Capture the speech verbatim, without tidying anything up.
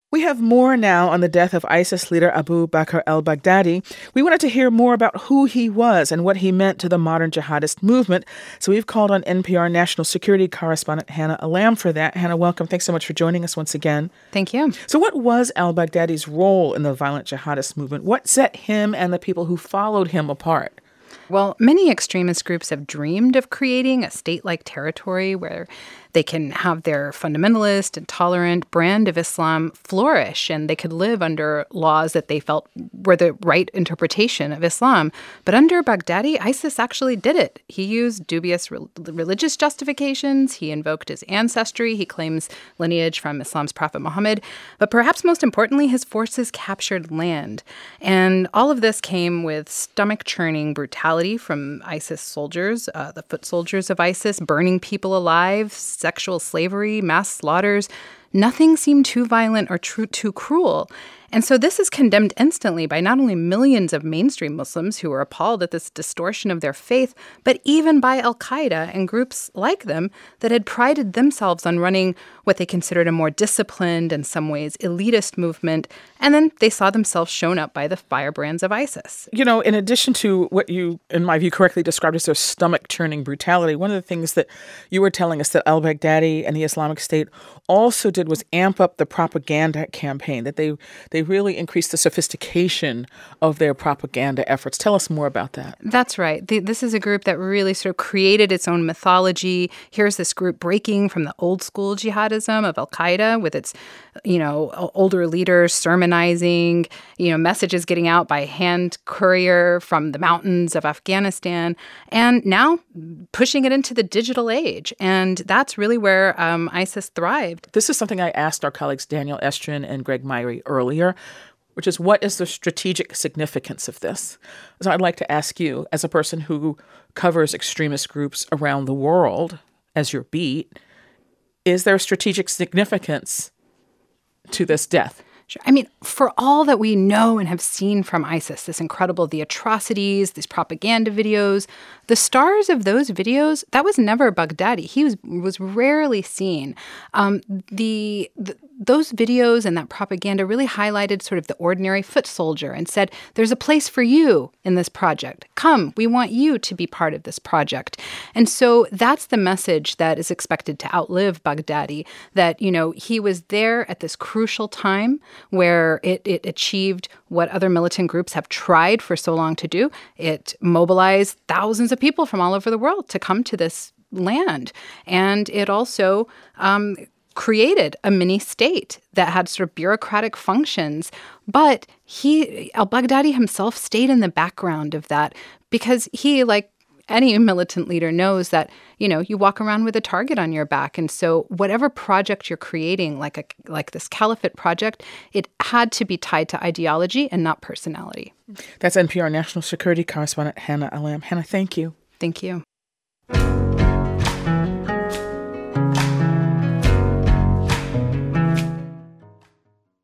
We have more now on the death of ISIS leader Abu Bakr al-Baghdadi. We wanted to hear more about who he was and what he meant to the modern jihadist movement. So we've called on N P R national security correspondent Hannah Alam for that. Hannah, welcome. Thanks so much for joining us once again. Thank you. So what was al-Baghdadi's role in the violent jihadist movement? What set him and the people who followed him apart? Well, many extremist groups have dreamed of creating a state-like territory where they can have their fundamentalist and tolerant brand of Islam flourish, and they could live under laws that they felt were the right interpretation of Islam. But under Baghdadi, ISIS actually did it. He used dubious re- religious justifications. He invoked his ancestry. He claims lineage from Islam's Prophet Muhammad. But perhaps most importantly, his forces captured land. And all of this came with stomach-churning brutality from ISIS soldiers, uh, the foot soldiers of ISIS, burning people alive, sexual slavery, mass slaughters. Nothing seemed too violent or too, too cruel. And so this is condemned instantly by not only millions of mainstream Muslims who are appalled at this distortion of their faith, but even by al-Qaeda and groups like them that had prided themselves on running what they considered a more disciplined, in some ways, elitist movement. And then they saw themselves shown up by the firebrands of ISIS. You know, in addition to what you, in my view, correctly described as their stomach-churning brutality, one of the things that you were telling us that al-Baghdadi and the Islamic State also did was amp up the propaganda campaign, that they they really increased the sophistication of their propaganda efforts. Tell us more about that. That's right. The, this is a group that really sort of created its own mythology. Here's this group breaking from the old school jihadism of al-Qaeda with its, you know, older leaders sermonizing, you know, messages getting out by hand courier from the mountains of Afghanistan, and now pushing it into the digital age. And that's really where um, ISIS thrived. This is something I asked our colleagues Daniel Estrin and Greg Myrie earlier, which is, what is the strategic significance of this? So I'd like to ask you, as a person who covers extremist groups around the world as your beat, is there strategic significance to this death? Sure. I mean, for all that we know and have seen from ISIS, this incredible, the atrocities, these propaganda videos, the stars of those videos, that was never Baghdadi. He was was rarely seen. Um, the, the those videos and that propaganda really highlighted sort of the ordinary foot soldier and said, there's a place for you in this project. Come, we want you to be part of this project. And so that's the message that is expected to outlive Baghdadi, that, you know, he was there at this crucial time where it, it achieved what other militant groups have tried for so long to do. It mobilized thousands of people from all over the world to come to this land. And it also um, created a mini state that had sort of bureaucratic functions. But he, al-Baghdadi himself stayed in the background of that because he, like any militant leader, knows that, you know, you walk around with a target on your back. And so whatever project you're creating, like a like this caliphate project, it had to be tied to ideology and not personality. That's N P R national security correspondent Hannah Alam. Hannah, thank you. Thank you.